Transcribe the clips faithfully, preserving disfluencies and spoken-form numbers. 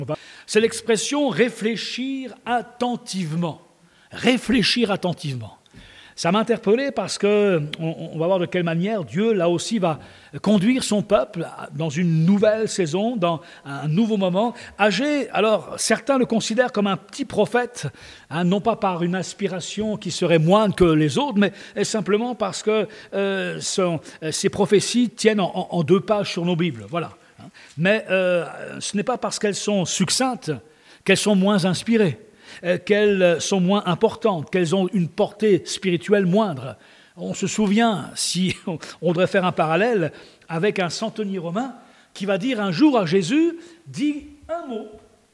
C'est l'expression réfléchir attentivement. Réfléchir attentivement. Ça m'a interpellé parce que on, on va voir de quelle manière Dieu, là aussi, va conduire son peuple dans une nouvelle saison, dans un nouveau moment. Agé, alors, certains le considèrent comme un petit prophète, hein, non pas par une aspiration qui serait moindre que les autres, mais simplement parce que euh, son, ces prophéties tiennent en, en deux pages sur nos Bibles. Voilà. Mais euh, ce n'est pas parce qu'elles sont succinctes qu'elles sont moins inspirées, qu'elles sont moins importantes, qu'elles ont une portée spirituelle moindre. On se souvient, si on devrait faire un parallèle, avec un centenier romain qui va dire un jour à Jésus, « Dis un mot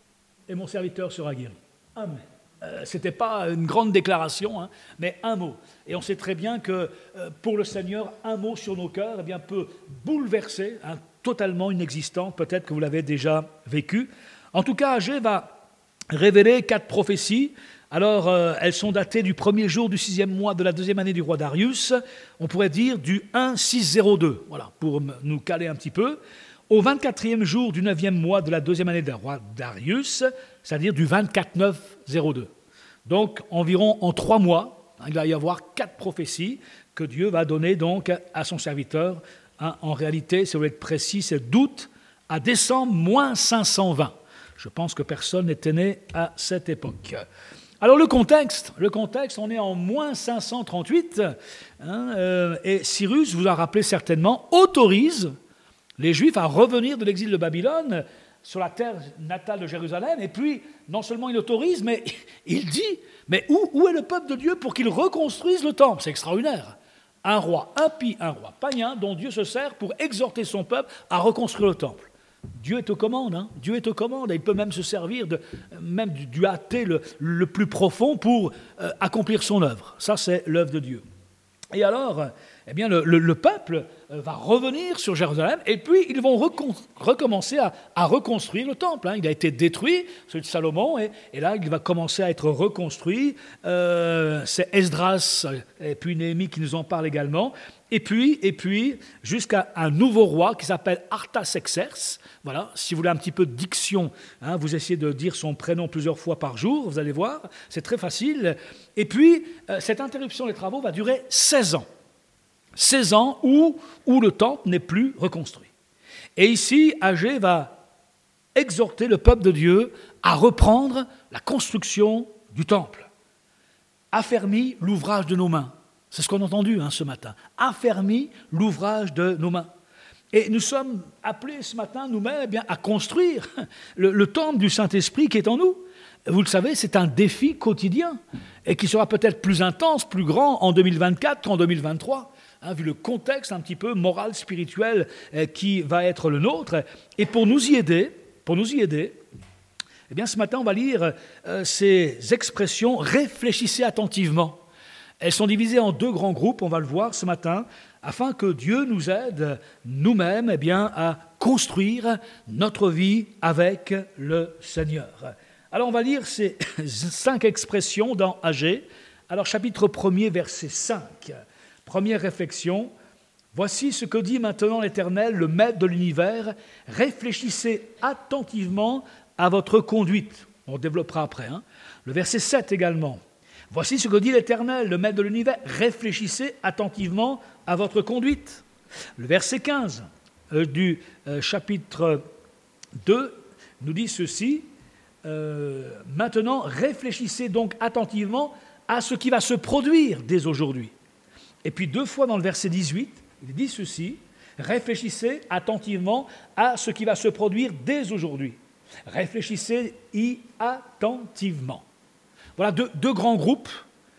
et mon serviteur sera guéri. » Amen. Euh, ce n'était pas une grande déclaration, hein, mais un mot. Et on sait très bien que euh, pour le Seigneur, un mot sur nos cœurs eh bien, peut bouleverser hein, totalement inexistant. Peut-être que vous l'avez déjà vécu. En tout cas, Agé va révéler quatre prophéties. Alors, euh, elles sont datées du premier jour du sixième mois de la deuxième année du roi Darius. On pourrait dire du un six zéro deux, voilà, pour nous caler un petit peu. Au vingt-quatrième jour du neuvième mois de la deuxième année du roi Darius, c'est-à-dire du vingt-quatre neuf zéro deux. Donc, environ en trois mois, hein, il va y avoir quatre prophéties que Dieu va donner donc à son serviteur. Hein, en réalité, si vous voulez être précis, c'est d'août à décembre moins cinq cent vingt. Je pense que personne n'était né à cette époque. Alors le contexte, le contexte, on est en moins cinq cent trente-huit, hein, euh, et Cyrus, vous en rappelez certainement, autorise les Juifs à revenir de l'exil de Babylone sur la terre natale de Jérusalem, et puis non seulement il autorise, mais il dit, mais où, où est le peuple de Dieu pour qu'il reconstruise le temple? C'est extraordinaire. Un roi impie, un roi païen, dont Dieu se sert pour exhorter son peuple à reconstruire le temple. Dieu est aux commandes, hein. Dieu est aux commandes, et il peut même se servir de, même du, du athée le, le plus profond pour euh, accomplir son œuvre. Ça, c'est l'œuvre de Dieu. Et alors, eh bien, le, le, le peuple va revenir sur Jérusalem, et puis ils vont recon, recommencer à, à reconstruire le temple. Hein. Il a été détruit, celui de Salomon, et, et là, il va commencer à être reconstruit. Euh, c'est Esdras et puis Néhémie qui nous en parlent également. Et puis, et puis jusqu'à un nouveau roi qui s'appelle Artaxerxès. Voilà, si vous voulez un petit peu de diction, hein, vous essayez de dire son prénom plusieurs fois par jour, vous allez voir, c'est très facile. Et puis, euh, cette interruption des travaux va durer seize ans. seize ans où, où le temple n'est plus reconstruit. Et ici, Agé va exhorter le peuple de Dieu à reprendre la construction du temple. Affermis l'ouvrage de nos mains. C'est ce qu'on a entendu hein, ce matin. Affermis l'ouvrage de nos mains. Et nous sommes appelés ce matin, nous-mêmes, eh bien, à construire le, le temple du Saint-Esprit qui est en nous. Vous le savez, c'est un défi quotidien et qui sera peut-être plus intense, plus grand en deux mille vingt-quatre qu'en deux mille vingt-trois, hein, vu le contexte un petit peu moral, spirituel eh, qui va être le nôtre. Et pour nous y aider, pour nous y aider, eh bien, ce matin, on va lire euh, ces expressions « réfléchissez attentivement ». Elles sont divisées en deux grands groupes, on va le voir ce matin, afin que Dieu nous aide nous-mêmes eh bien, à construire notre vie avec le Seigneur. Alors on va lire ces cinq expressions dans Agé. Alors chapitre premier, verset cinq. Première réflexion. Voici ce que dit maintenant l'Éternel, le Maître de l'univers. Réfléchissez attentivement à votre conduite. On développera après. Hein. Le verset sept également. Voici ce que dit l'Éternel, le Maître de l'univers. Réfléchissez attentivement à votre conduite. Le verset quinze euh, du euh, chapitre deux nous dit ceci. Euh, maintenant, réfléchissez donc attentivement à ce qui va se produire dès aujourd'hui. Et puis deux fois dans le verset dix-huit, il dit ceci. Réfléchissez attentivement à ce qui va se produire dès aujourd'hui. Réfléchissez-y attentivement. Voilà deux, deux grands groupes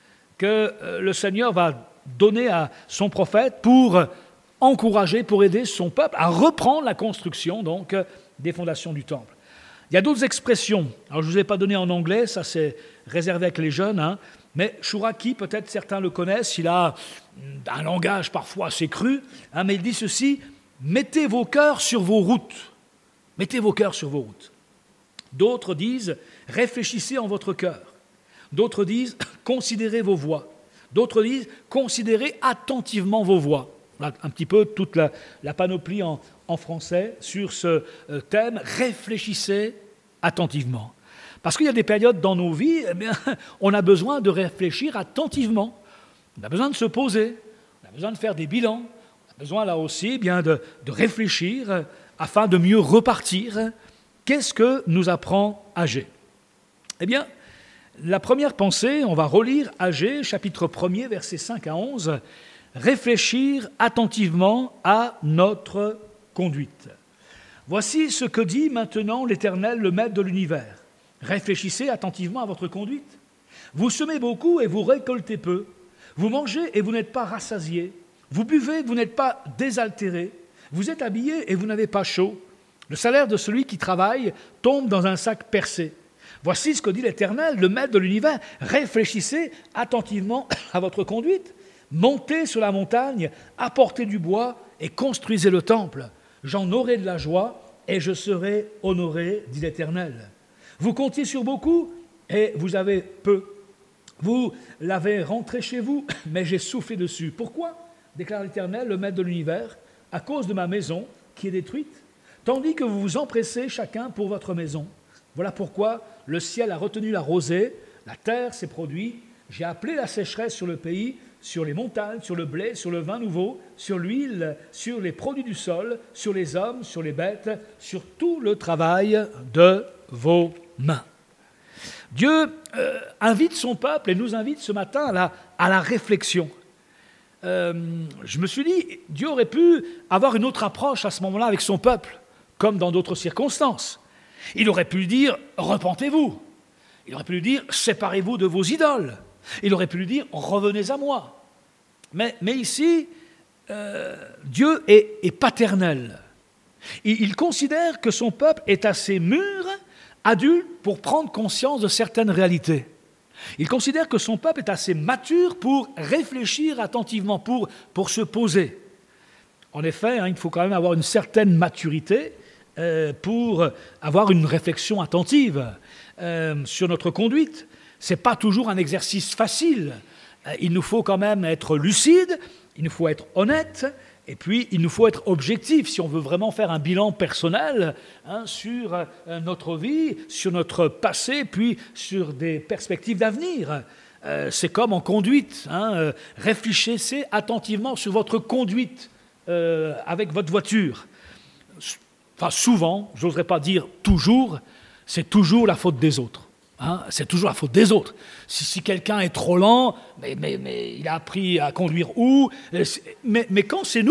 que euh, le Seigneur va donner à son prophète pour encourager, pour aider son peuple à reprendre la construction donc, des fondations du temple. Il y a d'autres expressions. Alors, je ne vous ai pas donné en anglais, ça c'est réservé avec les jeunes, hein, mais Chouraki, peut-être certains le connaissent, il a un langage parfois assez cru, hein, mais il dit ceci, « Mettez vos cœurs sur vos routes. » Mettez vos cœurs sur vos routes. D'autres disent « Réfléchissez en votre cœur. » D'autres disent « Considérez vos voies ». D'autres disent « Considérez attentivement vos voies ». Voilà un petit peu toute la, la panoplie en, en français sur ce euh, thème « Réfléchissez attentivement. Parce qu'il y a des périodes dans nos vies, eh bien, on a besoin de réfléchir attentivement. On a besoin de se poser, on a besoin de faire des bilans, on a besoin là aussi eh bien, de, de réfléchir afin de mieux repartir. Qu'est-ce que nous apprend Agée ? Eh bien, la première pensée, on va relire Agée, chapitre premier, versets cinq à onze. Réfléchir attentivement à notre conduite. Voici ce que dit maintenant l'Éternel, le Maître de l'univers. Réfléchissez attentivement à votre conduite. Vous semez beaucoup et vous récoltez peu. Vous mangez et vous n'êtes pas rassasiés. Vous buvez et vous n'êtes pas désaltérés. Vous êtes habillés et vous n'avez pas chaud. Le salaire de celui qui travaille tombe dans un sac percé. Voici ce que dit l'Éternel, le Maître de l'univers. Réfléchissez attentivement à votre conduite. Montez sur la montagne, apportez du bois et construisez le temple. J'en aurai de la joie et je serai honoré, dit l'Éternel. Vous comptiez sur beaucoup et vous avez peu. Vous l'avez rentré chez vous, mais j'ai soufflé dessus. Pourquoi ? Déclare l'Éternel, le Maître de l'univers, à cause de ma maison qui est détruite, tandis que vous vous empressez chacun pour votre maison. Voilà pourquoi le ciel a retenu la rosée, la terre s'est produite, j'ai appelé la sécheresse sur le pays, sur les montagnes, sur le blé, sur le vin nouveau, sur l'huile, sur les produits du sol, sur les hommes, sur les bêtes, sur tout le travail de vos mains. Dieu euh, invite son peuple et nous invite ce matin à la, à la réflexion. Euh, je me suis dit, Dieu aurait pu avoir une autre approche à ce moment-là avec son peuple, comme dans d'autres circonstances. Il aurait pu lui dire « repentez-vous ». Il aurait pu lui dire « séparez-vous de vos idoles ». Il aurait pu lui dire « revenez à moi ». Mais, mais ici, euh, Dieu est, est paternel. Il, il considère que son peuple est assez mûr, adulte, pour prendre conscience de certaines réalités. Il considère que son peuple est assez mature pour réfléchir attentivement, pour, pour se poser. En effet, hein, il faut quand même avoir une certaine maturité euh, pour avoir une réflexion attentive euh, sur notre conduite. Ce n'est pas toujours un exercice facile. Euh, il nous faut quand même être lucide, il nous faut être honnête, et puis il nous faut être objectif si on veut vraiment faire un bilan personnel hein, sur euh, notre vie, sur notre passé, puis sur des perspectives d'avenir. Euh, c'est comme en conduite. Hein, euh, réfléchissez attentivement sur votre conduite euh, avec votre voiture. Enfin, souvent, je n'oserais pas dire toujours, c'est toujours la faute des autres. Hein, c'est toujours la faute des autres. Si, si quelqu'un est trop lent, mais, mais, mais il a appris à conduire où mais, mais quand c'est nous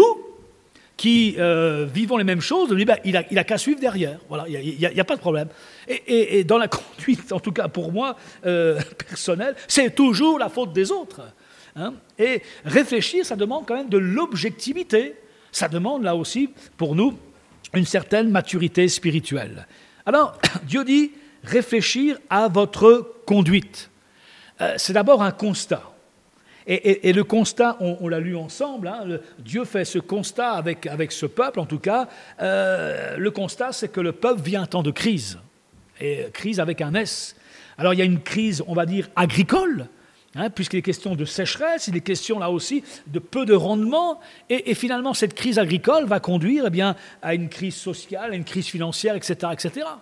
qui euh, vivons les mêmes choses, on dit, ben, il n'a il a qu'à suivre derrière. Voilà, il n'y a, a, a pas de problème. Et, et, et dans la conduite, en tout cas pour moi, euh, personnelle, c'est toujours la faute des autres. Hein. Et réfléchir, ça demande quand même de l'objectivité. Ça demande là aussi, pour nous, une certaine maturité spirituelle. Alors, Dieu dit, réfléchir à votre conduite. Euh, c'est d'abord un constat. Et, et, et le constat, on, on l'a lu ensemble, hein, le, Dieu fait ce constat avec, avec ce peuple, en tout cas. Euh, le constat, c'est que le peuple vit un temps de crise. Et crise avec un S. Alors, il y a une crise, on va dire, agricole, hein, puisqu'il est question de sécheresse, il est question là aussi de peu de rendement. Et, et finalement, cette crise agricole va conduire eh bien, à une crise sociale, à une crise financière, et cetera, et cetera.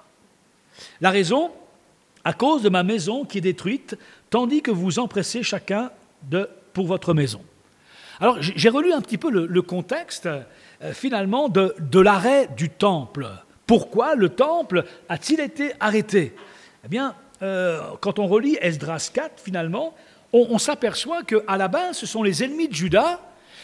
La raison, à cause de ma maison qui est détruite, tandis que vous empressez chacun de, pour votre maison. Alors, j'ai relu un petit peu le, le contexte, euh, finalement, de, de l'arrêt du temple. Pourquoi le temple a-t-il été arrêté ? Eh bien, euh, quand on relit Esdras quatre, finalement, on, on s'aperçoit qu'à la base, ce sont les ennemis de Juda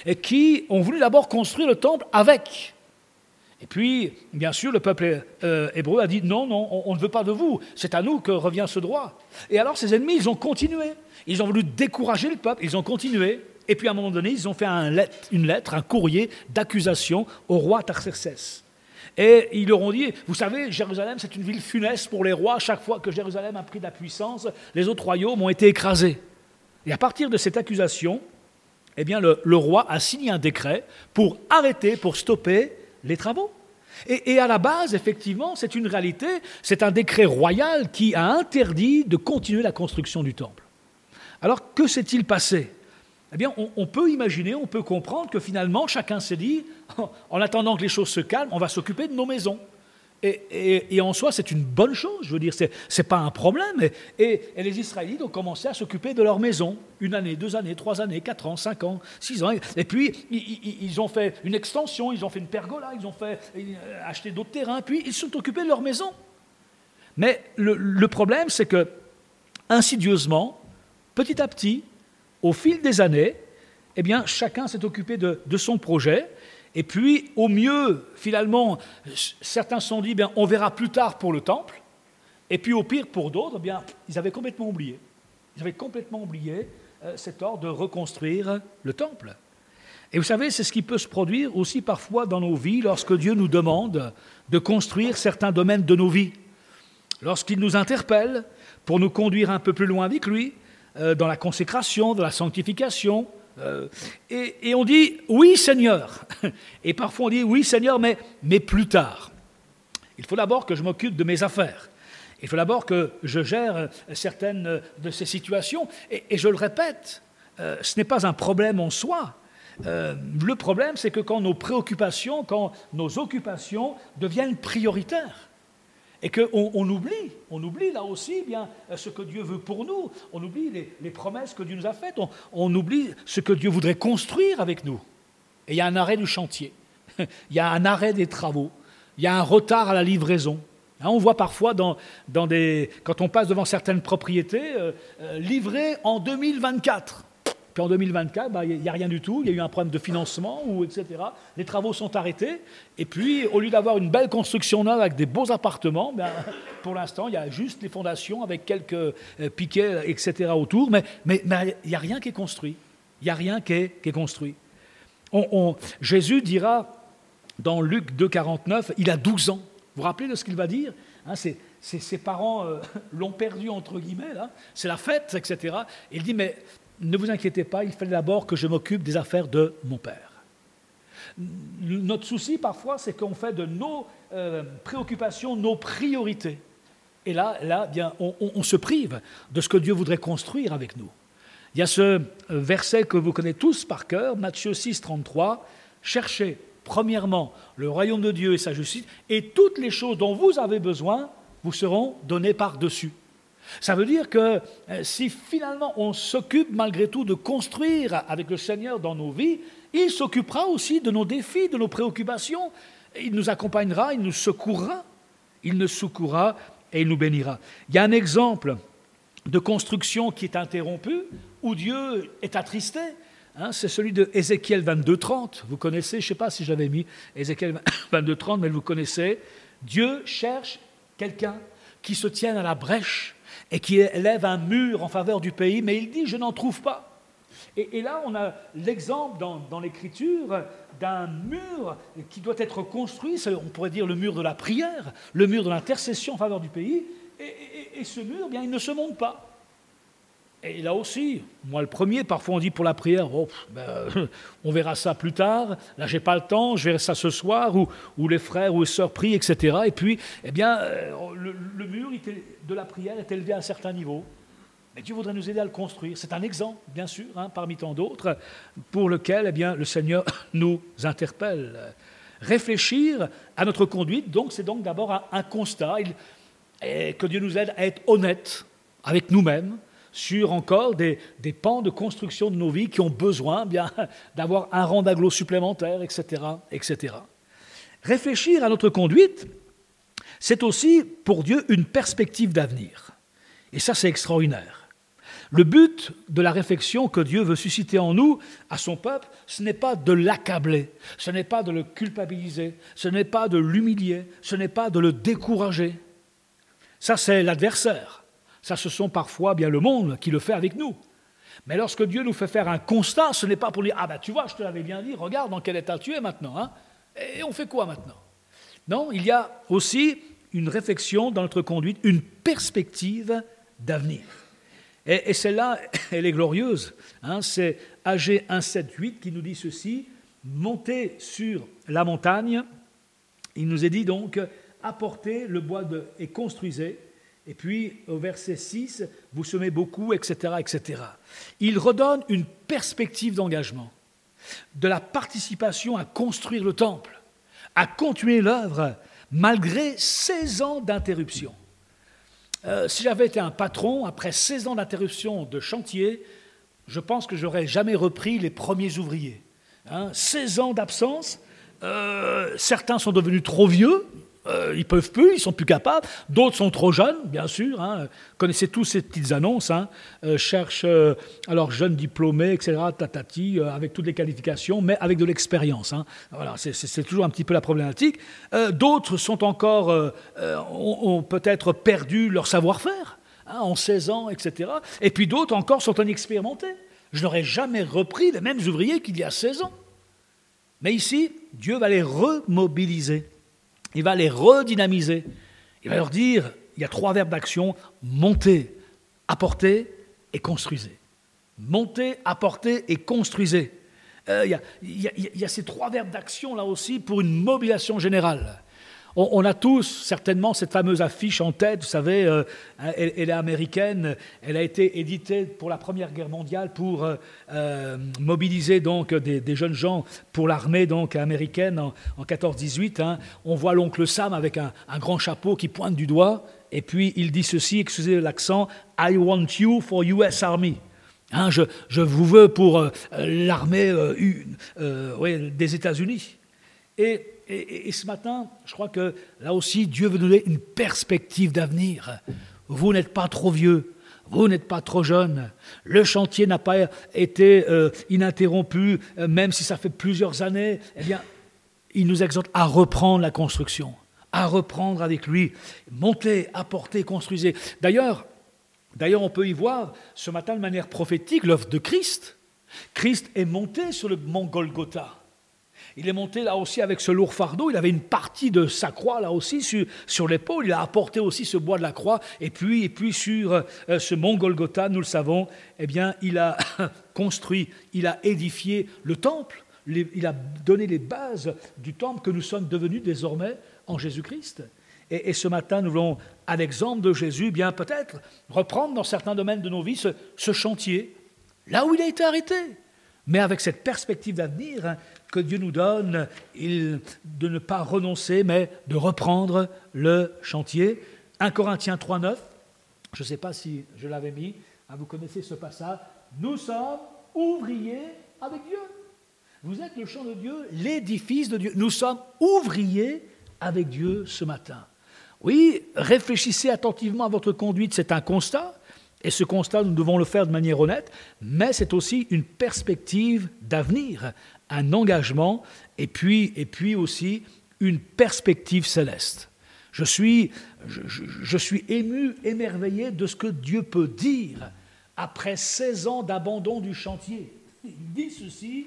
qui ont voulu d'abord construire le temple avec. Et puis, bien sûr, le peuple euh, hébreu a dit « Non, non, on, on ne veut pas de vous, c'est à nous que revient ce droit. » Et alors, ces ennemis, ils ont continué. Ils ont voulu décourager le peuple, ils ont continué. Et puis, à un moment donné, ils ont fait un lettre, une lettre, un courrier d'accusation au roi Artaxerxès. Et ils leur ont dit « Vous savez, Jérusalem, c'est une ville funeste pour les rois. Chaque fois que Jérusalem a pris de la puissance, les autres royaumes ont été écrasés. » Et à partir de cette accusation, eh bien, le, le roi a signé un décret pour arrêter, pour stopper les travaux. Et, et à la base, effectivement, c'est une réalité, c'est un décret royal qui a interdit de continuer la construction du temple. Alors, que s'est-il passé ? Eh bien, on, on peut imaginer, on peut comprendre que finalement, chacun s'est dit, en attendant que les choses se calment, on va s'occuper de nos maisons. Et, et, et en soi, c'est une bonne chose, je veux dire, ce n'est pas un problème. Et, et, et les Israélites ont commencé à s'occuper de leur maison, une année, deux années, trois années, quatre ans, cinq ans, six ans. Et puis, ils, ils ont fait une extension, ils ont fait une pergola, ils ont fait, ils, acheté d'autres terrains, puis ils se sont occupés de leur maison. Mais le, le problème, c'est que, insidieusement, petit à petit, au fil des années, eh bien, chacun s'est occupé de, de son projet. Et puis, au mieux, finalement, certains se sont dit, bien, on verra plus tard pour le temple. Et puis, au pire, pour d'autres, eh bien, ils avaient complètement oublié. Ils avaient complètement oublié euh, cet ordre de reconstruire le temple. Et vous savez, c'est ce qui peut se produire aussi parfois dans nos vies lorsque Dieu nous demande de construire certains domaines de nos vies. Lorsqu'il nous interpelle pour nous conduire un peu plus loin avec lui, euh, dans la consécration, dans la sanctification. Euh, et, et on dit « oui Seigneur ». Et parfois on dit « oui Seigneur, mais, mais plus tard ». Il faut d'abord que je m'occupe de mes affaires. Il faut d'abord que je gère certaines de ces situations. Et, et je le répète, euh, ce n'est pas un problème en soi. Euh, le problème, c'est que quand nos préoccupations, quand nos occupations deviennent prioritaires, et qu'on on oublie, on oublie là aussi bien ce que Dieu veut pour nous, on oublie les, les promesses que Dieu nous a faites, on, on oublie ce que Dieu voudrait construire avec nous. Et il y a un arrêt du chantier, il y a un arrêt des travaux, il y a un retard à la livraison. Hein, on voit parfois, dans, dans des, quand on passe devant certaines propriétés, euh, euh, livrées en deux mille vingt-quatre. Puis en deux mille vingt-quatre, bah, il n'y a rien du tout, il y a eu un problème de financement, ou, et cetera. Les travaux sont arrêtés, et puis au lieu d'avoir une belle construction neuve avec des beaux appartements, ben, pour l'instant, il y a juste les fondations avec quelques euh, piquets, et cetera autour, mais il mais, mais, n'y a rien qui est construit. Il n'y a rien qui est, qui est construit. On, on, Jésus dira dans Luc deux, quarante-neuf, il a douze ans. Vous vous rappelez de ce qu'il va dire, hein, c'est, c'est, ses parents euh, l'ont perdu, entre guillemets, là. C'est la fête, et cetera. Et il dit, mais ne vous inquiétez pas, il fallait d'abord que je m'occupe des affaires de mon Père. Notre souci, parfois, c'est qu'on fait de nos euh, préoccupations nos priorités. Et là, là bien, on, on, on se prive de ce que Dieu voudrait construire avec nous. Il y a ce verset que vous connaissez tous par cœur, Matthieu six, trente-trois. « Cherchez premièrement le royaume de Dieu et sa justice, et toutes les choses dont vous avez besoin vous seront données par-dessus. » Ça veut dire que si finalement on s'occupe malgré tout de construire avec le Seigneur dans nos vies, il s'occupera aussi de nos défis, de nos préoccupations. Il nous accompagnera, il nous secourra, il nous secourra et il nous bénira. Il y a un exemple de construction qui est interrompu, où Dieu est attristé. Hein, c'est celui de Ézéchiel vingt-deux, trente. Vous connaissez, je ne sais pas si j'avais mis Ézéchiel vingt-deux, trente, mais vous connaissez. Dieu cherche quelqu'un qui se tienne à la brèche et qui élève un mur en faveur du pays, mais il dit « je n'en trouve pas ». Et, et là, on a l'exemple dans, dans l'Écriture d'un mur qui doit être construit, c'est, on pourrait dire le mur de la prière, le mur de l'intercession en faveur du pays, et, et, et ce mur, bien, il ne se monte pas. Et là aussi, moi le premier, parfois on dit pour la prière, oh, ben, on verra ça plus tard, là j'ai pas le temps, je verrai ça ce soir, ou, ou les frères ou les sœurs prient, et cetera. Et puis, eh bien, le, le mur de la prière est élevé à un certain niveau. Mais Dieu voudrait nous aider à le construire. C'est un exemple, bien sûr, hein, parmi tant d'autres, pour lequel eh bien, le Seigneur nous interpelle. Réfléchir à notre conduite, donc, c'est donc d'abord un, un constat, il, et que Dieu nous aide à être honnête avec nous-mêmes, sur encore des, des pans de construction de nos vies qui ont besoin bien, d'avoir un rang d'agglo supplémentaire, et cetera, et cetera. Réfléchir à notre conduite, c'est aussi pour Dieu une perspective d'avenir. Et ça, c'est extraordinaire. Le but de la réflexion que Dieu veut susciter en nous, à son peuple, ce n'est pas de l'accabler, ce n'est pas de le culpabiliser, ce n'est pas de l'humilier, ce n'est pas de le décourager. Ça, c'est l'adversaire. Ça, ce sont parfois bien le monde qui le fait avec nous. Mais lorsque Dieu nous fait faire un constat, ce n'est pas pour dire « Ah ben tu vois, je te l'avais bien dit, regarde dans quel état tu es maintenant. Hein, et on fait quoi maintenant ?» Non, il y a aussi une réflexion dans notre conduite, une perspective d'avenir. Et, et celle-là, elle est glorieuse. Hein, c'est A G un, sept, huit qui nous dit ceci, « Montez sur la montagne », il nous est dit donc « Apportez le bois de, et construisez ». Et puis, au verset six, vous semez beaucoup, et cetera, et cetera. Il redonne une perspective d'engagement, de la participation à construire le temple, à continuer l'œuvre, malgré seize ans d'interruption. Euh, si j'avais été un patron, après seize ans d'interruption de chantier, je pense que je n'aurais jamais repris les premiers ouvriers. Hein, seize ans d'absence, euh, certains sont devenus trop vieux, euh, ils ne peuvent plus, ils ne sont plus capables, d'autres sont trop jeunes, bien sûr, hein, connaissez tous ces petites annonces, hein, euh, cherchent euh, alors jeunes diplômés, et cetera, tatati, euh, avec toutes les qualifications, mais avec de l'expérience. Hein. Voilà, c'est, c'est, c'est toujours un petit peu la problématique. Euh, d'autres sont encore, euh, euh, ont, ont peut-être perdu leur savoir-faire, hein, en seize ans, et cetera. Et puis d'autres encore sont inexpérimentés. Je n'aurais jamais repris les mêmes ouvriers qu'il y a seize ans. Mais ici, Dieu va les remobiliser. Il va les redynamiser. Il va leur dire, il y a trois verbes d'action, montez, apportez et construisez. Montez, apportez et construisez. Euh, il, y a, il, y a, il y a ces trois verbes d'action là aussi pour une mobilisation générale. On, on a tous certainement cette fameuse affiche en tête, vous savez, euh, elle, elle est américaine, elle a été éditée pour la Première Guerre mondiale pour euh, euh, mobiliser donc des, des jeunes gens pour l'armée donc américaine en, en quatorze dix-huit. Hein. On voit l'oncle Sam avec un, un grand chapeau qui pointe du doigt et puis il dit ceci, excusez l'accent, « I want you for U S Army ». Hein, je, je vous veux pour euh, l'armée euh, euh, ouais, des États-Unis. Et Et, et ce matin, je crois que là aussi, Dieu veut nous donner une perspective d'avenir. Vous n'êtes pas trop vieux, vous n'êtes pas trop jeune. Le chantier n'a pas été euh, ininterrompu, euh, même si ça fait plusieurs années. Eh bien, il nous exhorte à reprendre la construction, à reprendre avec lui. Montez, apportez, construisez. D'ailleurs, d'ailleurs, on peut y voir ce matin de manière prophétique l'œuvre de Christ. Christ est monté sur le mont Golgotha. Il est monté là aussi avec ce lourd fardeau, il avait une partie de sa croix là aussi sur, sur l'épaule, il a apporté aussi ce bois de la croix, et puis, et puis sur euh, ce mont Golgotha, nous le savons, eh bien, il a construit, il a édifié le temple, les, il a donné les bases du temple que nous sommes devenus désormais en Jésus-Christ. Et, et ce matin, nous voulons, à l'exemple de Jésus, bien peut-être reprendre dans certains domaines de nos vies ce, ce chantier, là où il a été arrêté, mais avec cette perspective d'avenir, hein, que Dieu nous donne, il, de ne pas renoncer, mais de reprendre le chantier. un Corinthiens trois neuf, je ne sais pas si je l'avais mis, hein, vous connaissez ce passage, « Nous sommes ouvriers avec Dieu ». Vous êtes le champ de Dieu, l'édifice de Dieu. Nous sommes ouvriers avec Dieu ce matin. Oui, réfléchissez attentivement à votre conduite, c'est un constat, et ce constat, nous devons le faire de manière honnête, mais c'est aussi une perspective d'avenir, un engagement, et puis, et puis aussi une perspective céleste. Je suis, je, je, je suis ému, émerveillé de ce que Dieu peut dire après seize ans d'abandon du chantier. Il dit ceci,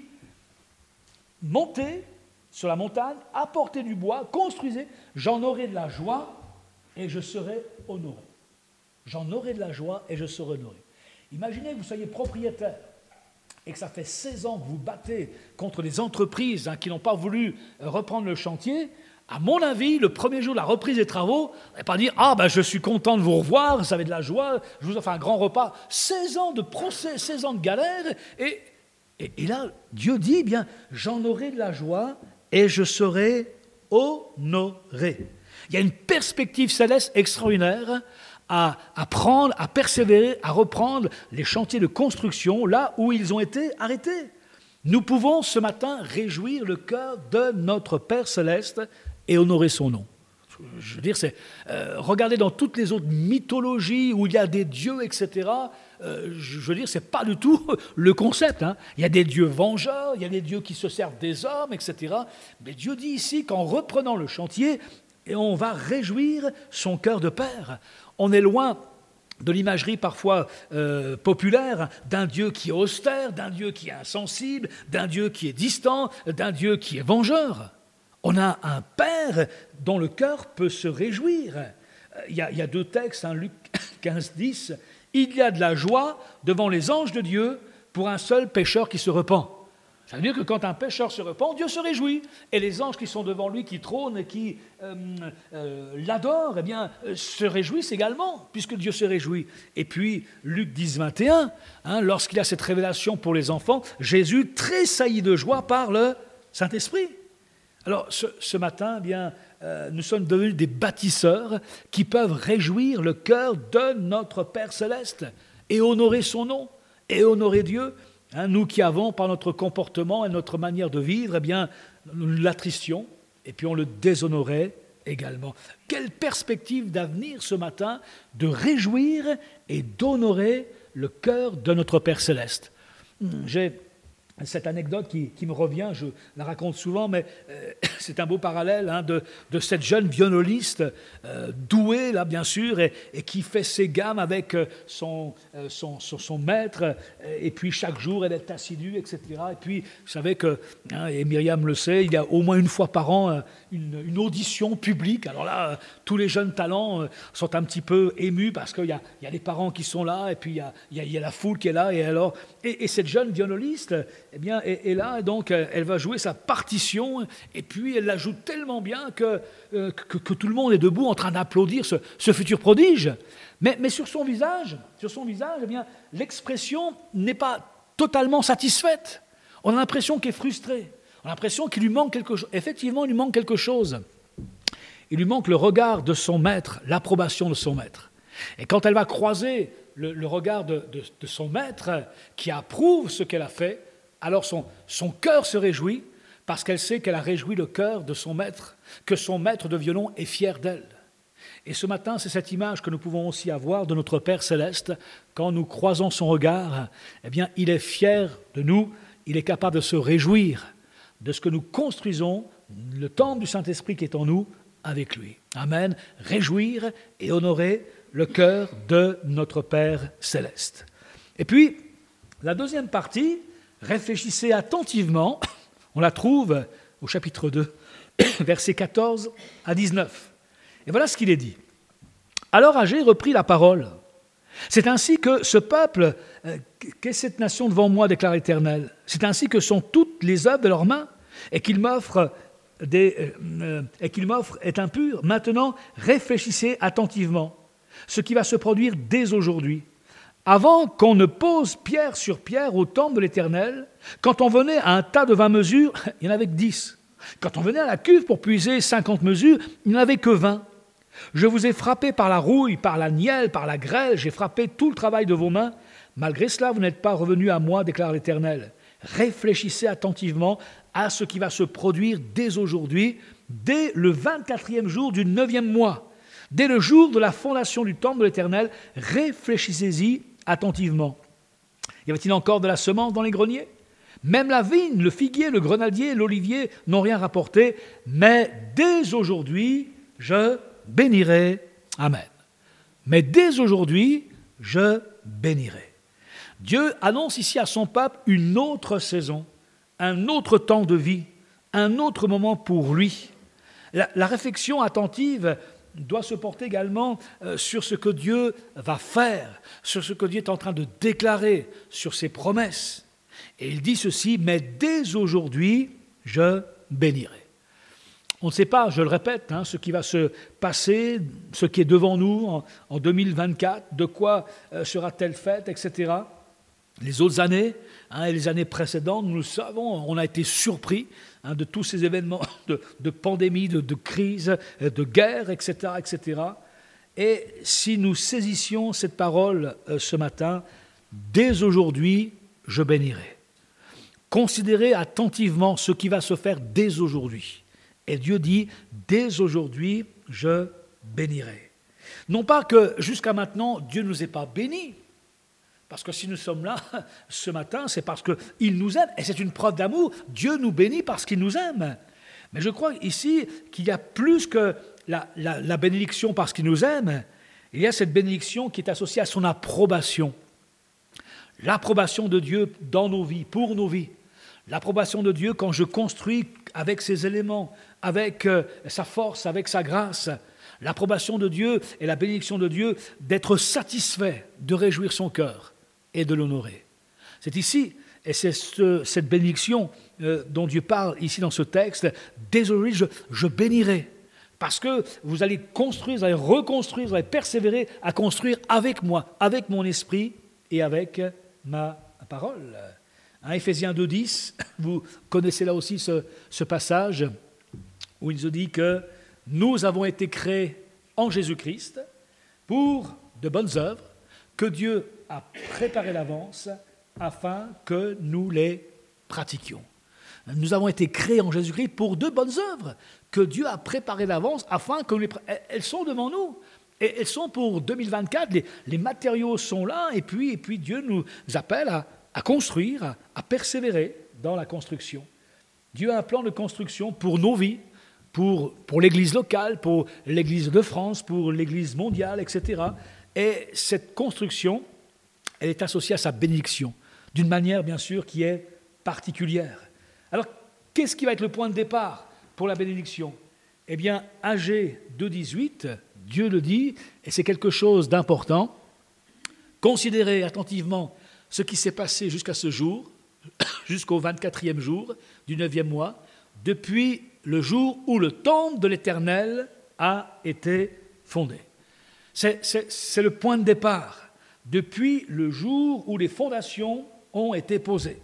montez sur la montagne, apportez du bois, construisez, j'en aurai de la joie et je serai honoré. J'en aurai de la joie et je serai honoré. Imaginez que vous soyez propriétaire et que ça fait seize ans que vous battez contre des entreprises hein, qui n'ont pas voulu reprendre le chantier. À mon avis, le premier jour de la reprise des travaux, vous n'allez pas dire « Ah, ben, je suis content de vous revoir, ça avait de la joie, je vous ai fait un grand repas. » seize ans de procès, seize ans de galère. Et, et, et là, Dieu dit eh « bien, j'en aurai de la joie et je serai honoré. » Il y a une perspective céleste extraordinaire à, à prendre, à persévérer, à reprendre les chantiers de construction là où ils ont été arrêtés. Nous pouvons ce matin réjouir le cœur de notre Père Céleste et honorer son nom. Je veux dire, c'est euh, regardez dans toutes les autres mythologies où il y a des dieux, et cetera. Euh, je veux dire, c'est pas du tout le concept. Hein. Il y a des dieux vengeurs, il y a des dieux qui se servent des hommes, et cetera. Mais Dieu dit ici qu'en reprenant le chantier, et on va réjouir son cœur de Père. On est loin de l'imagerie parfois euh, populaire d'un Dieu qui est austère, d'un Dieu qui est insensible, d'un Dieu qui est distant, d'un Dieu qui est vengeur. On a un Père dont le cœur peut se réjouir. Il y a, il y a deux textes, hein, Luc quinze, dix. « Il y a de la joie devant les anges de Dieu pour un seul pécheur qui se repent. » Ça veut dire que quand un pécheur se repent, Dieu se réjouit. Et les anges qui sont devant lui, qui trônent et qui euh, euh, l'adorent, eh bien, euh, se réjouissent également, puisque Dieu se réjouit. Et puis, Luc dix, vingt et un, hein, lorsqu'il a cette révélation pour les enfants, Jésus tressaillit de joie par le Saint-Esprit. Alors ce, ce matin, eh bien, euh, nous sommes devenus des bâtisseurs qui peuvent réjouir le cœur de notre Père Céleste et honorer son nom et honorer Dieu. Hein, nous qui avons, par notre comportement et notre manière de vivre, eh bien, nous l'attristions et puis on le déshonorait également. Quelle perspective d'avenir ce matin de réjouir et d'honorer le cœur de notre Père Céleste. J'ai cette anecdote qui, qui me revient, je la raconte souvent, mais euh, c'est un beau parallèle hein, de, de cette jeune violoniste euh, douée, là, bien sûr, et, et qui fait ses gammes avec son, euh, son, son, son maître, et puis chaque jour, elle est assidue, et cetera. Et puis, vous savez que, hein, et Myriam le sait, il y a au moins une fois par an euh, une, une audition publique. Alors là, euh, tous les jeunes talents euh, sont un petit peu émus parce qu'il y a, il y a les parents qui sont là, et puis il y a, il y a, il y a la foule qui est là, et alors, et, et cette jeune violoniste, eh bien, est, est là, et donc elle va jouer sa partition, et puis elle la joue tellement bien que, euh, que, que tout le monde est debout en train d'applaudir ce, ce futur prodige. Mais, mais sur son visage, sur son visage, eh bien, l'expression n'est pas totalement satisfaite. On a l'impression qu'il est frustré. On a l'impression qu'il lui manque quelque chose. Effectivement, il lui manque quelque chose. Il lui manque le regard de son maître, l'approbation de son maître. Et quand elle va croiser le, le regard de, de, de son maître qui approuve ce qu'elle a fait, alors son, son cœur se réjouit parce qu'elle sait qu'elle a réjoui le cœur de son maître, que son maître de violon est fier d'elle. Et ce matin, c'est cette image que nous pouvons aussi avoir de notre Père Céleste. Quand nous croisons son regard, eh bien, il est fier de nous, il est capable de se réjouir de ce que nous construisons, le temple du Saint-Esprit qui est en nous, avec lui. Amen. Réjouir et honorer le cœur de notre Père Céleste. Et puis, la deuxième partie, réfléchissez attentivement, on la trouve au chapitre deux, versets quatorze à dix-neuf. Et voilà ce qu'il est dit. Alors Agé reprit la parole. C'est ainsi que ce peuple, euh, qu'est cette nation devant moi, déclare l'Éternel. C'est ainsi que sont toutes les œuvres de leurs mains, et qu'ils m'offrent des, euh, et qu'ils m'offrent est impur. Maintenant, réfléchissez attentivement, ce qui va se produire dès aujourd'hui. Avant qu'on ne pose pierre sur pierre au temple de l'Éternel, quand on venait à un tas de vingt mesures, il n'y en avait que dix. Quand on venait à la cuve pour puiser cinquante mesures, il n'y en avait que vingt. Je vous ai frappé par la rouille, par la nielle, par la grêle, j'ai frappé tout le travail de vos mains. Malgré cela, vous n'êtes pas revenus à moi, déclare l'Éternel. Réfléchissez attentivement à ce qui va se produire dès aujourd'hui, dès le vingt-quatrième jour du neuvième mois, dès le jour de la fondation du temple de l'Éternel. Réfléchissez-y attentivement. Y avait-il encore de la semence dans les greniers ? Même la vigne, le figuier, le grenadier, l'olivier n'ont rien rapporté, mais dès aujourd'hui, je bénirai. Amen. Mais dès aujourd'hui, je bénirai. Dieu annonce ici à son peuple une autre saison, un autre temps de vie, un autre moment pour lui. La, la réflexion attentive doit se porter également euh, sur ce que Dieu va faire, sur ce que Dieu est en train de déclarer, sur ses promesses. Et il dit ceci, mais dès aujourd'hui, je bénirai. On ne sait pas, je le répète, hein, ce qui va se passer, ce qui est devant nous en, en deux mille vingt-quatre, de quoi euh, sera-t-elle faite, et cetera. Les autres années, hein, et les années précédentes, nous le savons, on a été surpris hein, de tous ces événements de, de pandémie, de, de crise, de guerre, et cetera, et cetera. Et si nous saisissions cette parole euh, ce matin, dès aujourd'hui, je bénirai. Considérez attentivement ce qui va se faire dès aujourd'hui. Et Dieu dit, dès aujourd'hui, je bénirai. Non pas que jusqu'à maintenant, Dieu ne nous ait pas bénis, parce que si nous sommes là ce matin, c'est parce qu'il nous aime, et c'est une preuve d'amour. Dieu nous bénit parce qu'il nous aime. Mais je crois ici qu'il y a plus que la, la, la bénédiction parce qu'il nous aime, il y a cette bénédiction qui est associée à son approbation. L'approbation de Dieu dans nos vies, pour nos vies. L'approbation de Dieu quand je construis avec ses éléments, avec euh, sa force, avec sa grâce. L'approbation de Dieu et la bénédiction de Dieu d'être satisfait, de réjouir son cœur et de l'honorer. C'est ici, et c'est ce, cette bénédiction euh, dont Dieu parle ici dans ce texte, dès aujourd'hui je, je bénirai. Parce que vous allez construire, vous allez reconstruire, vous allez persévérer à construire avec moi, avec mon esprit et avec ma parole. Hein, Éphésiens deux dix, vous connaissez là aussi ce, ce passage. où il nous dit que nous avons été créés en Jésus-Christ pour de bonnes œuvres que Dieu a préparées d'avance afin que nous les pratiquions. Nous avons été créés en Jésus-Christ pour de bonnes œuvres que Dieu a préparées d'avance afin que nous les... Elles sont devant nous. Et elles sont pour deux mille vingt-quatre, les, les matériaux sont là, et puis, et puis Dieu nous appelle à, à construire, à, à persévérer dans la construction. Dieu a un plan de construction pour nos vies, pour, pour l'Église locale, pour l'Église de France, pour l'Église mondiale, et cetera. Et cette construction, elle est associée à sa bénédiction, d'une manière bien sûr qui est particulière. Alors, qu'est-ce qui va être le point de départ pour la bénédiction ? Eh bien, Agé deux dix-huit, Dieu le dit, et c'est quelque chose d'important. Considérez attentivement ce qui s'est passé jusqu'à ce jour, jusqu'au vingt-quatrième jour du neuvième mois, depuis le jour où le temple de l'Éternel a été fondé. C'est, c'est, c'est le point de départ, depuis le jour où les fondations ont été posées.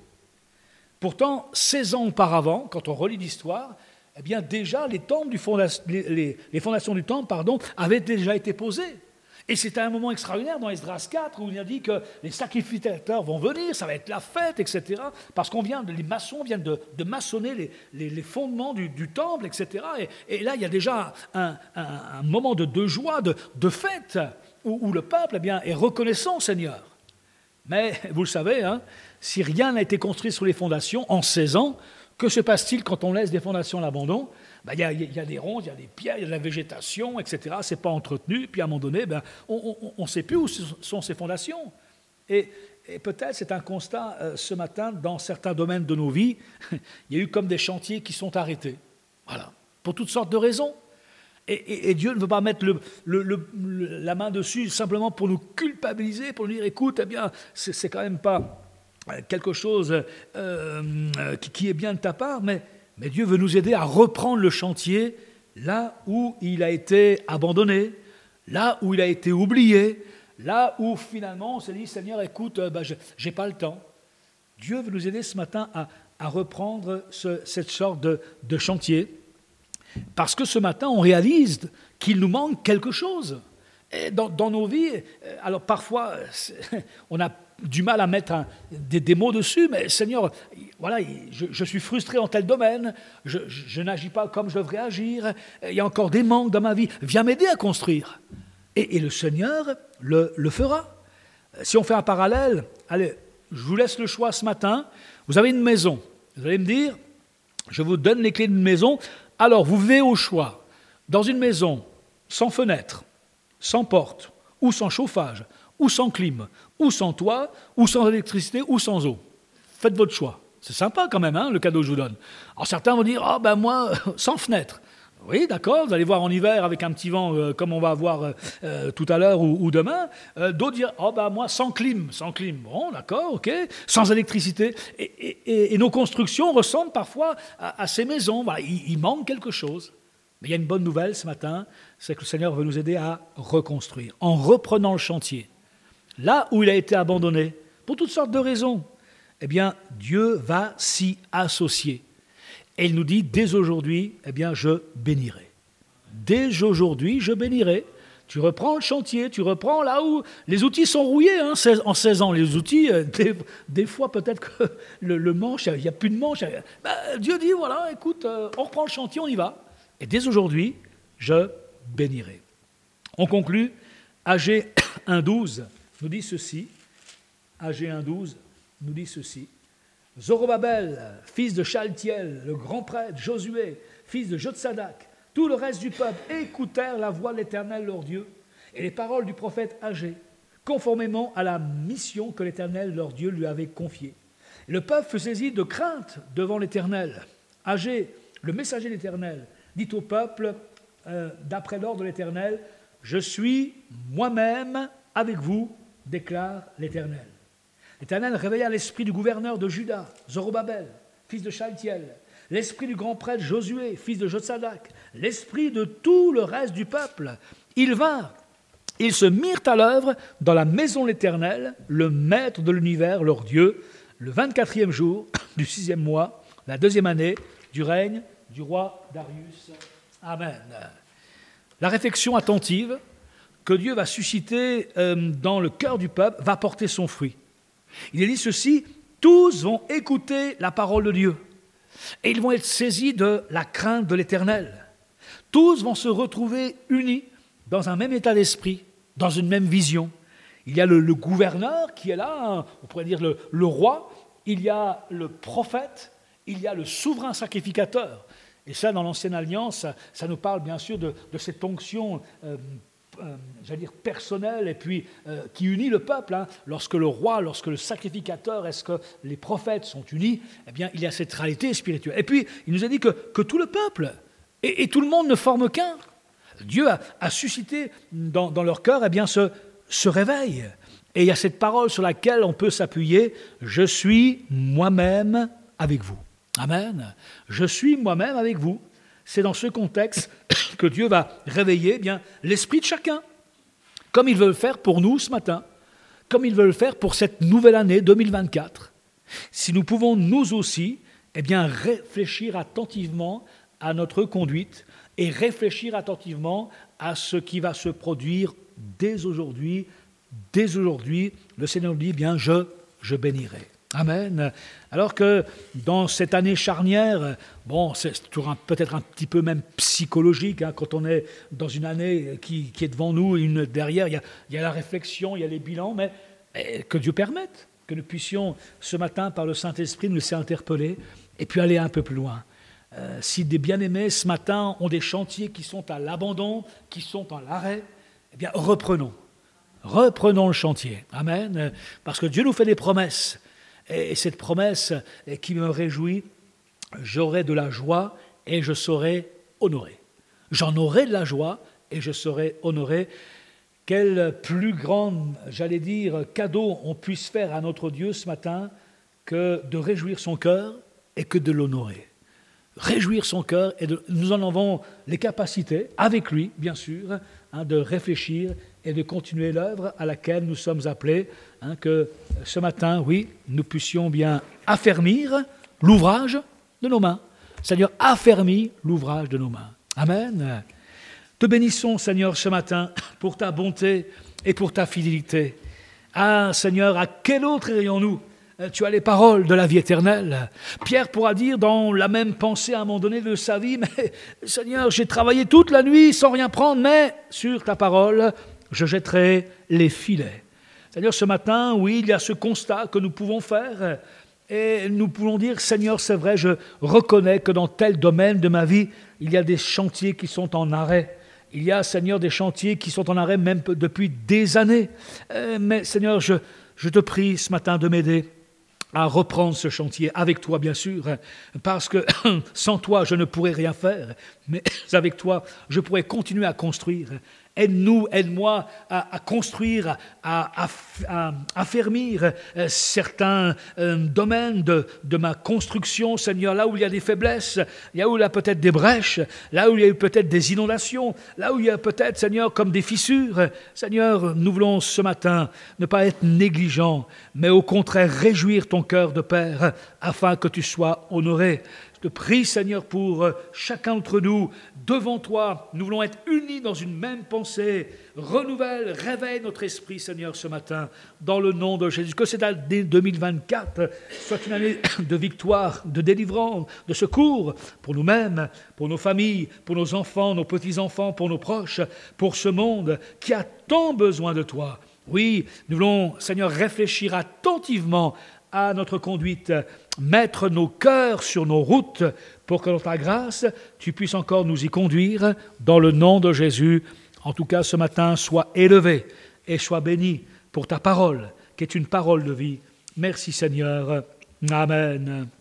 Pourtant, seize ans auparavant, quand on relit l'histoire, eh bien déjà les, temples du fonda- les, les, les fondations du temple pardon, avaient déjà été posées. Et c'était un moment extraordinaire dans Esdras quatre où il a dit que les sacrificateurs vont venir, ça va être la fête, et cetera. Parce qu'on vient, les maçons viennent de, de maçonner les, les, les fondements du, du temple, et cetera. Et, et là, il y a déjà un, un, un moment de, de joie, de, de fête, où, où le peuple eh bien, est reconnaissant au Seigneur. Mais vous le savez, hein, si rien n'a été construit sur les fondations en seize ans, que se passe-t-il quand on laisse des fondations à l'abandon ? Ben, il, y a, il y a des ronces, il y a des pierres, il y a de la végétation, et cetera. Ce n'est pas entretenu. Puis à un moment donné, ben, on ne sait plus où sont ces fondations. Et, et peut-être c'est un constat euh, ce matin, dans certains domaines de nos vies, il y a eu comme des chantiers qui sont arrêtés. Voilà. Pour toutes sortes de raisons. Et, et, et Dieu ne veut pas mettre le, le, le, la main dessus simplement pour nous culpabiliser, pour nous dire, écoute, eh bien, c'est, c'est quand même pas quelque chose euh, qui, qui est bien de ta part, mais, mais Dieu veut nous aider à reprendre le chantier là où il a été abandonné, là où il a été oublié, là où finalement on s'est dit, Seigneur, écoute, euh, ben, je n'ai pas le temps. Dieu veut nous aider ce matin à, à reprendre ce, cette sorte de, de chantier, parce que ce matin on réalise qu'il nous manque quelque chose. Et dans, dans nos vies, alors parfois on a du mal à mettre un, des, des mots dessus, mais Seigneur, voilà, je, je suis frustré en tel domaine, je, je, je n'agis pas comme je devrais agir, il y a encore des manques dans ma vie, viens m'aider à construire. Et, et le Seigneur le, le fera. Si on fait un parallèle, allez, je vous laisse le choix ce matin, vous avez une maison, vous allez me dire, je vous donne les clés d'une maison, alors vous vivez au choix, dans une maison sans fenêtre, sans porte, ou sans chauffage, ou sans clim, ou sans toit, ou sans électricité, ou sans eau. Faites votre choix. C'est sympa quand même, hein, le cadeau que je vous donne. Alors certains vont dire, ah oh, ben moi, sans fenêtre. Oui, d'accord, vous allez voir en hiver avec un petit vent euh, comme on va avoir euh, tout à l'heure ou, ou demain. Euh, d'autres dire, oh ben moi, sans clim, sans clim. Bon, d'accord, ok, sans électricité. Et, et, et nos constructions ressemblent parfois à, à ces maisons. Voilà, il, il manque quelque chose. Mais il y a une bonne nouvelle ce matin, c'est que le Seigneur veut nous aider à reconstruire, en reprenant le chantier. Là où il a été abandonné, pour toutes sortes de raisons, eh bien, Dieu va s'y associer. Et il nous dit, dès aujourd'hui, eh bien, je bénirai. Dès aujourd'hui, je bénirai. Tu reprends le chantier, tu reprends là où les outils sont rouillés. Hein, en seize ans, les outils, des, des fois, peut-être que le, le manche, il n'y a plus de manche. Ben, Dieu dit, voilà, écoute, on reprend le chantier, on y va. Et dès aujourd'hui, je bénirai. On conclut, Agé un douze nous dit ceci, Agé un douze nous dit ceci, Zorobabel, fils de Shaltiel, le grand prêtre, Josué, fils de Jotsadak, tout le reste du peuple écoutèrent la voix de l'Éternel leur Dieu et les paroles du prophète Agé, conformément à la mission que l'Éternel leur Dieu lui avait confiée. Et le peuple fut saisi de crainte devant l'Éternel. Agé, le messager de l'Éternel, dit au peuple, euh, d'après l'ordre de l'Éternel, « Je suis moi-même avec vous, déclare l'Éternel. » L'Éternel réveilla l'esprit du gouverneur de Juda, Zorobabel, fils de Shaltiel, l'esprit du grand prêtre Josué, fils de Jotsadak, l'esprit de tout le reste du peuple. Ils vinrent, ils se mirent à l'œuvre dans la maison de l'Éternel, le maître de l'univers, leur Dieu, le vingt-quatrième jour du sixième mois, la deuxième année du règne du roi Darius. Amen. La réflexion attentive que Dieu va susciter euh, dans le cœur du peuple va porter son fruit. Il est dit ceci, tous vont écouter la parole de Dieu et ils vont être saisis de la crainte de l'Éternel. Tous vont se retrouver unis dans un même état d'esprit, dans une même vision. Il y a le, le gouverneur qui est là, hein, on pourrait dire le, le roi, il y a le prophète, il y a le souverain sacrificateur. Et ça, dans l'Ancienne Alliance, ça, ça nous parle bien sûr de, de cette onction euh, euh, j'allais dire personnelle et puis euh, qui unit le peuple. Hein. Lorsque le roi, lorsque le sacrificateur, est-ce que les prophètes sont unis, eh bien, il y a cette réalité spirituelle. Et puis, il nous a dit que, que tout le peuple et, et tout le monde ne forment qu'un. Dieu a, a suscité dans, dans leur cœur eh bien, ce, ce réveil. Et il y a cette parole sur laquelle on peut s'appuyer, « Je suis moi-même avec vous ». Amen. Je suis moi-même avec vous. C'est dans ce contexte que Dieu va réveiller eh bien, l'esprit de chacun, comme il veut le faire pour nous ce matin, comme il veut le faire pour cette nouvelle année deux mille vingt-quatre. Si nous pouvons nous aussi eh bien, réfléchir attentivement à notre conduite et réfléchir attentivement à ce qui va se produire dès aujourd'hui. Dès aujourd'hui, le Seigneur dit, bien, je, je bénirai. Amen. Alors que dans cette année charnière, bon, c'est toujours un, peut-être un petit peu même psychologique, hein, quand on est dans une année qui, qui est devant nous, une derrière, il y, a, il y a la réflexion, il y a les bilans, mais, mais que Dieu permette que nous puissions ce matin, par le Saint-Esprit, nous laisser interpeller et puis aller un peu plus loin. Euh, si des bien-aimés ce matin ont des chantiers qui sont à l'abandon, qui sont en l'arrêt, eh bien reprenons. Reprenons le chantier. Amen. Parce que Dieu nous fait des promesses. Et cette promesse qui me réjouit, j'aurai de la joie et je serai honoré. J'en aurai de la joie et je serai honoré. Quel plus grand, j'allais dire, cadeau on puisse faire à notre Dieu ce matin que de réjouir son cœur et que de l'honorer. Réjouir son cœur, et de, nous en avons les capacités, avec lui, bien sûr, hein, de réfléchir et de continuer l'œuvre à laquelle nous sommes appelés, hein, que ce matin, oui, nous puissions bien affermir l'ouvrage de nos mains. Seigneur, affermis l'ouvrage de nos mains. Amen. Te bénissons, Seigneur, ce matin, pour ta bonté et pour ta fidélité. Ah, Seigneur, à quel autre irions-nous ? Tu as les paroles de la vie éternelle. Pierre pourra dire dans la même pensée à un moment donné de sa vie, mais Seigneur, j'ai travaillé toute la nuit sans rien prendre, mais sur ta parole, je jetterai les filets. Seigneur, ce matin, oui, il y a ce constat que nous pouvons faire et nous pouvons dire, Seigneur, c'est vrai, je reconnais que dans tel domaine de ma vie, il y a des chantiers qui sont en arrêt. Il y a, Seigneur, des chantiers qui sont en arrêt même depuis des années. Mais Seigneur, je, je te prie ce matin de m'aider à reprendre ce chantier, avec toi bien sûr, parce que sans toi je ne pourrais rien faire, mais avec toi je pourrais continuer à construire. Aide-nous, aide-moi à, à construire, à, à, à affermir euh, certains euh, domaines de, de ma construction, Seigneur, là où il y a des faiblesses, là où il y a peut-être des brèches, là où il y a eu peut-être des inondations, là où il y a peut-être, Seigneur, comme des fissures. Seigneur, nous voulons ce matin ne pas être négligents, mais au contraire réjouir ton cœur de Père, afin que tu sois honoré. Je te prie, Seigneur, pour chacun d'entre nous, devant toi, nous voulons être unis dans une même pensée. Renouvelle, réveille notre esprit, Seigneur, ce matin, dans le nom de Jésus. Que cette année deux mille vingt-quatre soit une année de victoire, de délivrance, de secours pour nous-mêmes, pour nos familles, pour nos enfants, nos petits-enfants, pour nos proches, pour ce monde qui a tant besoin de toi. Oui, nous voulons, Seigneur, réfléchir attentivement à notre conduite, mettre nos cœurs sur nos routes pour que dans ta grâce, tu puisses encore nous y conduire dans le nom de Jésus. En tout cas, ce matin, sois élevé et sois béni pour ta parole, qui est une parole de vie. Merci Seigneur. Amen.